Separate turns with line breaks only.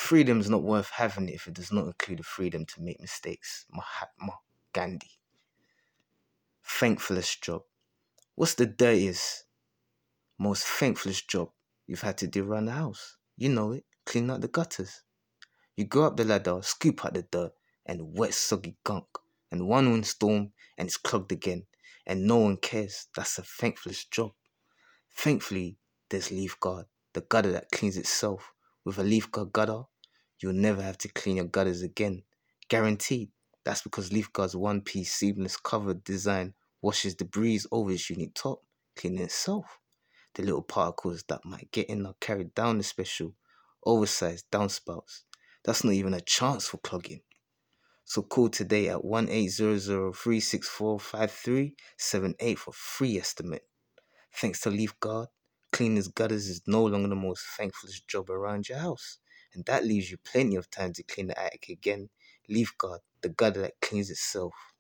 Freedom's not worth having if it does not include the freedom to make mistakes. Mahatma Gandhi. Thankfulest job. What's the dirtiest, most thankless job you've had to do around the house? You know it. Clean out the gutters. You go up the ladder, scoop out the dirt and wet soggy gunk, and one windstorm and it's clogged again, and no one cares. That's a thankless job. Thankfully, there's Leaf Guard, the gutter that cleans itself. With a Leaf Guard gutter, you'll never have to clean your gutters again. Guaranteed. That's because Leaf Guard's one-piece seamless covered design washes debris over its unique top, cleaning itself. The little particles that might get in are carried down the special, oversized downspouts. That's not even a chance for clogging. So call today at 1-800-364-5378 for free estimate. Thanks to Leaf Guard, cleaning gutters is no longer the most thankless job around your house. And that leaves you plenty of time to clean the attic again. Leaf Guard, the gutter that cleans itself.